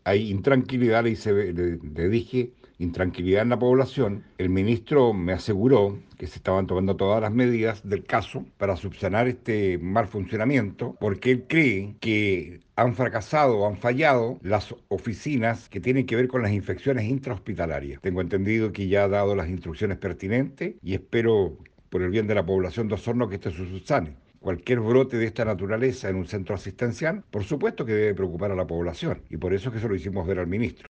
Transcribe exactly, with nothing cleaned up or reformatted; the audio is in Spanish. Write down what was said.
hay intranquilidad, le, hice- le- le dije, intranquilidad en la población. El ministro me aseguró que se estaban tomando todas las medidas del caso para subsanar este mal funcionamiento, porque él cree que han fracasado o han fallado las oficinas que tienen que ver con las infecciones intrahospitalarias. Tengo entendido que ya ha dado las instrucciones pertinentes y espero, por el bien de la población de Osorno, que esto se subsane. Cualquier brote de esta naturaleza en un centro asistencial, por supuesto que debe preocupar a la población, y por eso es que se lo hicimos ver al ministro.